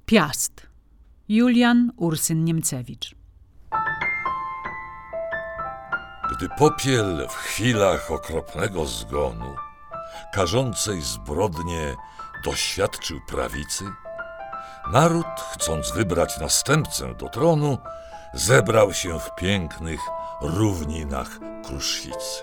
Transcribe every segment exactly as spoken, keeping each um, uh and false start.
Piast. Julian Ursyn Niemcewicz. Gdy popiel w chwilach okropnego zgonu, karzącej zbrodnie, doświadczył prawicy, naród, chcąc wybrać następcę do tronu, zebrał się w pięknych równinach Kruszwicy.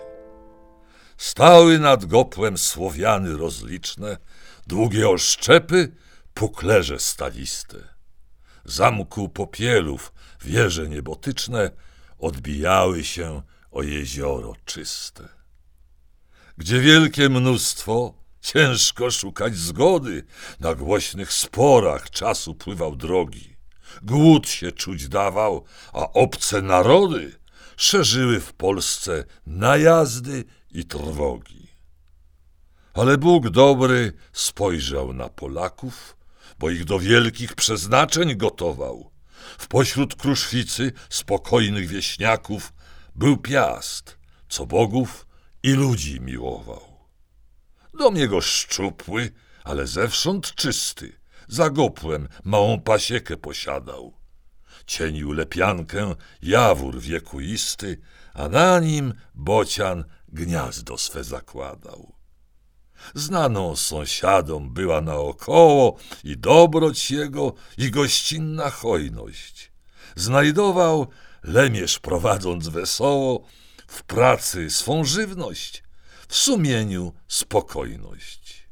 Stały nad Gopłem Słowiany rozliczne, długie oszczepy, puklerze staliste. Zamku popielów wieże niebotyczne odbijały się o jezioro czyste. Gdzie wielkie mnóstwo, ciężko szukać zgody, na głośnych sporach czasu pływał drogi. Głód się czuć dawał, a obce narody szerzyły w Polsce najazdy i trwogi. Ale Bóg dobry spojrzał na Polaków, bo ich do wielkich przeznaczeń gotował. W pośród Kruszwicy spokojnych wieśniaków był Piast, co bogów i ludzi miłował. Dom jego szczupły, ale zewsząd czysty, za Gopłem małą pasiekę posiadał. Cienił lepiankę jawór wiekuisty, a na nim bocian gniazdo swe zakładał. Znaną sąsiadom była naokoło i dobroć jego, i gościnna hojność. Znajdował, lemierz prowadząc wesoło, w pracy swą żywność, w sumieniu spokojność.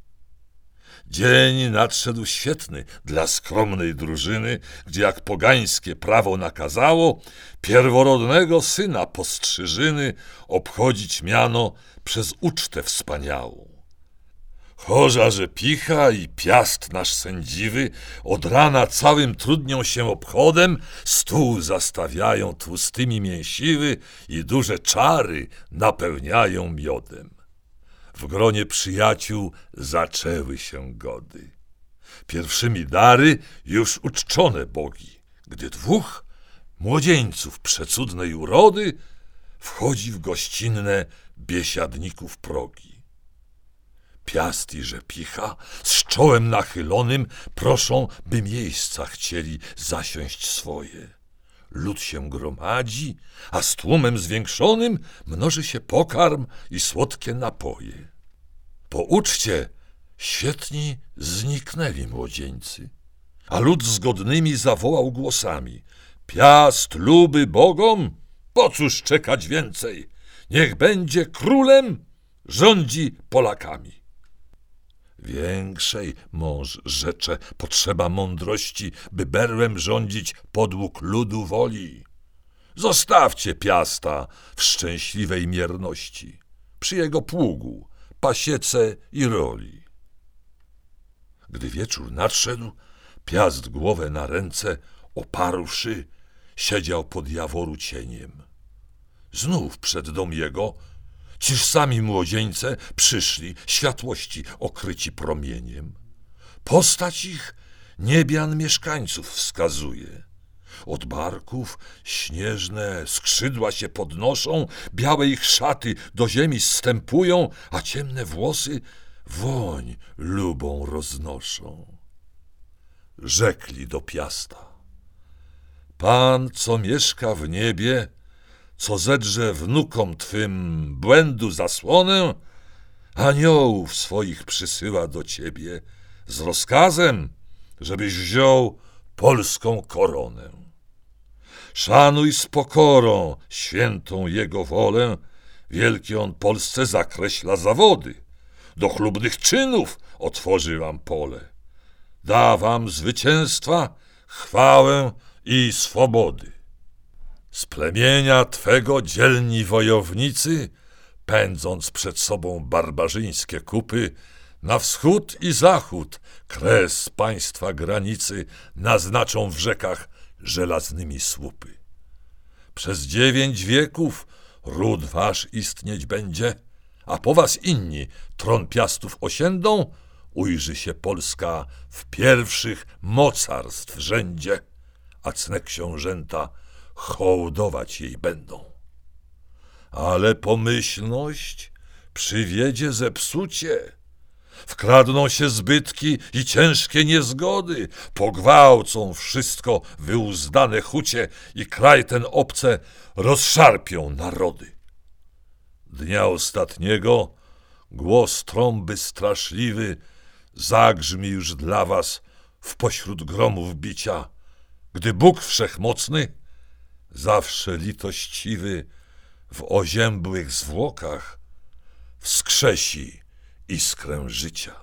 Dzień nadszedł świetny dla skromnej drużyny, gdzie jak pogańskie prawo nakazało, pierworodnego syna postrzyżyny obchodzić miano przez ucztę wspaniałą. Chorza, że Picha i Piast nasz sędziwy od rana całym trudnią się obchodem, stół zastawiają tłustymi mięsiwy i duże czary napełniają miodem. W gronie przyjaciół zaczęły się gody. Pierwszymi dary już uczczone bogi, gdy dwóch młodzieńców przecudnej urody wchodzi w gościnne biesiadników progi. Piast i Rzepicha z czołem nachylonym proszą, by miejsca chcieli zasiąść swoje. Lud się gromadzi, a z tłumem zwiększonym mnoży się pokarm i słodkie napoje. Po uczcie świetni zniknęli młodzieńcy, a lud zgodnymi zawołał głosami: Piast luby bogom, po cóż czekać więcej? Niech będzie królem, rządzi Polakami. Większej, mąż rzecze, potrzeba mądrości, by berłem rządzić podług ludu woli. Zostawcie Piasta w szczęśliwej mierności, przy jego pługu, pasiece i roli. Gdy wieczór nadszedł, Piast głowę na ręce oparłszy, siedział pod jaworu cieniem. Znów przed dom jego ciż sami młodzieńce przyszli, światłości okryci promieniem. Postać ich niebian mieszkańców wskazuje. Od barków śnieżne skrzydła się podnoszą, białe ich szaty do ziemi zstępują, a ciemne włosy woń lubą roznoszą. Rzekli do Piasta: Pan, co mieszka w niebie, co zedrze wnukom twym błędu zasłonę, aniołów swoich przysyła do ciebie z rozkazem, żebyś wziął polską koronę. Szanuj z pokorą świętą jego wolę, wielki on Polsce zakreśla zawody, do chlubnych czynów otworzy wam pole, da wam zwycięstwa, chwałę i swobody. Z plemienia twego dzielni wojownicy, pędząc przed sobą barbarzyńskie kupy, na wschód i zachód kres państwa granicy naznaczą w rzekach żelaznymi słupy. Przez dziewięć wieków ród wasz istnieć będzie, a po was inni tron Piastów osiędą, ujrzy się Polska w pierwszych mocarstw rzędzie, a cne książęta hołdować jej będą. Ale pomyślność przywiedzie zepsucie, Wkradną się zbytki i ciężkie niezgody, pogwałcą wszystko wyuzdane chucie i kraj ten obce rozszarpią narody. Dnia ostatniego głos trąby straszliwy zagrzmi już dla was w pośród gromów bicia, gdy Bóg Wszechmocny, zawsze litościwy, w oziębłych zwłokach wskrzesi iskrę życia.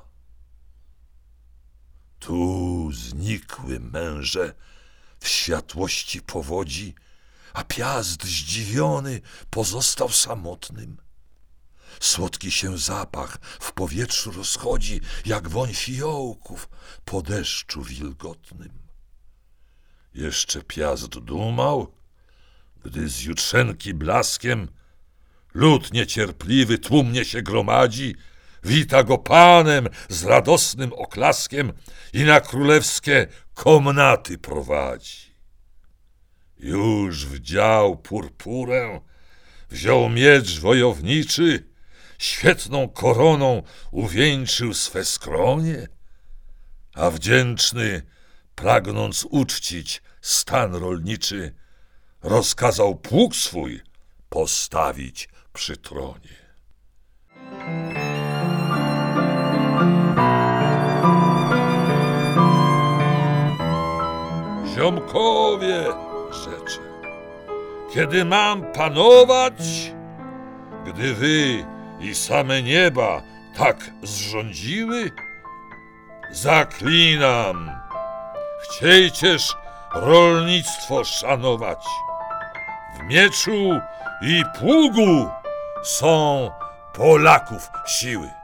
Tu znikły męże w światłości powodzi, a Piast zdziwiony pozostał samotnym. Słodki się zapach w powietrzu rozchodzi, jak woń fiołków po deszczu wilgotnym. Jeszcze Piast dumał, gdy z jutrzenki blaskiem lud niecierpliwy tłumnie się gromadzi, wita go panem z radosnym oklaskiem i na królewskie komnaty prowadzi. Już wdział purpurę, wziął miecz wojowniczy, świetną koroną uwieńczył swe skronie, a wdzięczny, pragnąc uczcić stan rolniczy, rozkazał pług swój postawić przy tronie. Ziomkowie, rzecze, kiedy mam panować, gdy wy i same nieba tak zrządziły? Zaklinam, chciejcież rolnictwo szanować. W mieczu i pługu są Polaków siły.